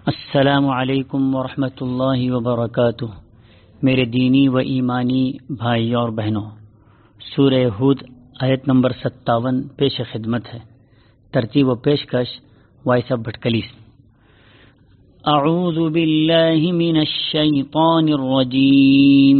السلام علیکم ورحمۃ اللہ وبرکاتہ۔ میرے دینی و ایمانی بھائی اور بہنوں، سورہ ہود آیت نمبر 57 پیش خدمت ہے۔ ترتیب و پیشکش وائس آف بھٹکلی۔ اعوذ باللہ من الشیطان الرجیم،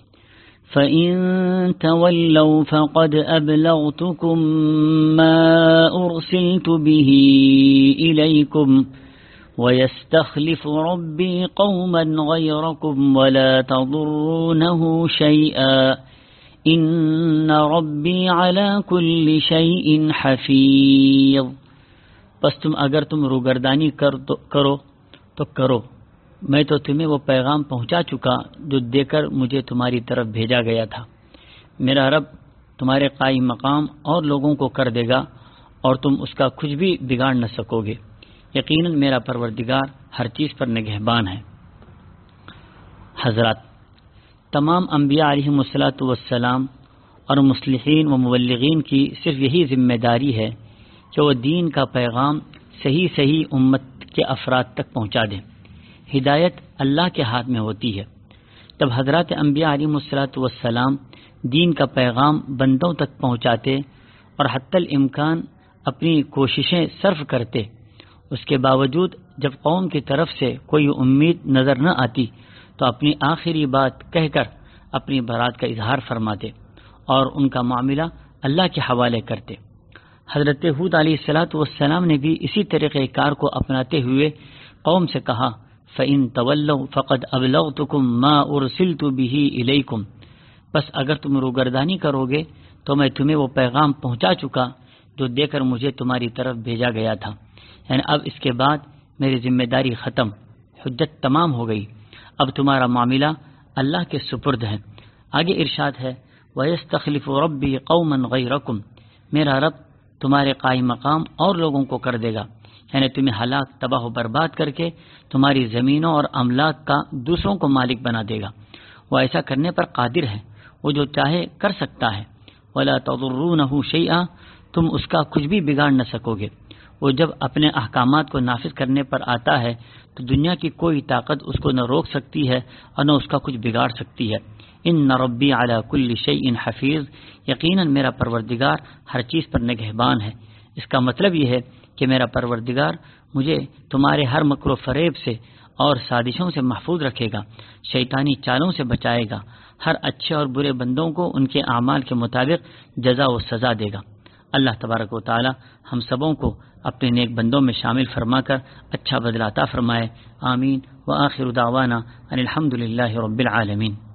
فَإِن تَوَلَّوْا فَقَدْ أَبْلَغْتُكُم مَّا أُرْسِلْتُ بِهِ إِلَيْكُمْ وَيَسْتَخْلِفُ رَبِّي قَوْمًا غَيْرَكُمْ وَلَا تَضُرُّونَهُ شَيْئًا إِنَّ رَبِّي عَلَى كُلِّ شَيْءٍ حَفِيظٌ۔ بس اگر تم روگردانی کرو تو کرو، میں تو تمہیں وہ پیغام پہنچا چکا جو دے کر مجھے تمہاری طرف بھیجا گیا تھا۔ میرا رب تمہارے قائم مقام اور لوگوں کو کر دے گا اور تم اس کا کچھ بھی بگاڑ نہ سکو گے۔ یقیناً میرا پروردگار ہر چیز پر نگہبان ہے۔ حضرات، تمام انبیاء علیہم الصلاۃ والسلام اور مصلحین و مبلغین کی صرف یہی ذمہ داری ہے کہ وہ دین کا پیغام صحیح امت کے افراد تک پہنچا دیں۔ ہدایت اللہ کے ہاتھ میں ہوتی ہے۔ جب حضرات انبیاء علیہم الصلاۃ والسلام دین کا پیغام بندوں تک پہنچاتے اور حتی الامکان اپنی کوششیں صرف کرتے، اس کے باوجود جب قوم کی طرف سے کوئی امید نظر نہ آتی تو اپنی آخری بات کہہ کر اپنی برات کا اظہار فرماتے اور ان کا معاملہ اللہ کے حوالے کرتے۔ حضرت ہود علیہ الصلاۃ والسلام نے بھی اسی طریقہ کار کو اپناتے ہوئے قوم سے کہا، فَإِن تَوَلَّوْا فَقَدْ أَبْلَغْتُكُم مَّا أُرْسِلْتُ بِهِ إِلَيْكُمْ۔ بس اگر تم روگردانی کرو گے تو میں تمہیں وہ پیغام پہنچا چکا جو دے کر مجھے تمہاری طرف بھیجا گیا تھا۔ یعنی اب اس کے بعد میری ذمہ داری ختم، حجت تمام ہو گئی، اب تمہارا معاملہ اللہ کے سپرد ہے۔ آگے ارشاد ہے، وَيَسْتَخْلِفُ رَبِّي قَوْمًا غَيْرَكُمْ۔ میرا رب تمہارے قائم مقام اور لوگوں کو کر دے گا، یعنی تمہیں ہلاک تباہ و برباد کر کے تمہاری زمینوں اور املاک کا دوسروں کو مالک بنا دے گا۔ وہ ایسا کرنے پر قادر ہے، وہ جو چاہے کر سکتا ہے۔ وَلَا تَضُرُّونَهُ شَيْئًا، تم اس کا کچھ بھی بگاڑ نہ سکو گے۔ وہ جب اپنے احکامات کو نافذ کرنے پر آتا ہے تو دنیا کی کوئی طاقت اس کو نہ روک سکتی ہے اور نہ اس کا کچھ بگاڑ سکتی ہے۔ ان ربی علی کل شیء حفیظ، یقیناً میرا پروردگار ہر چیز پر نگہبان ہے۔ اس کا مطلب یہ ہے کہ میرا پروردگار مجھے تمہارے ہر مکر و فریب سے اور سازشوں سے محفوظ رکھے گا، شیطانی چالوں سے بچائے گا، ہر اچھے اور برے بندوں کو ان کے اعمال کے مطابق جزا و سزا دے گا۔ اللہ تبارک و تعالی ہم سبوں کو اپنے نیک بندوں میں شامل فرما کر اچھا بدلہ عطا فرمائے۔ آمین۔ وآخر دعوانا ان الحمد للہ رب العالمین۔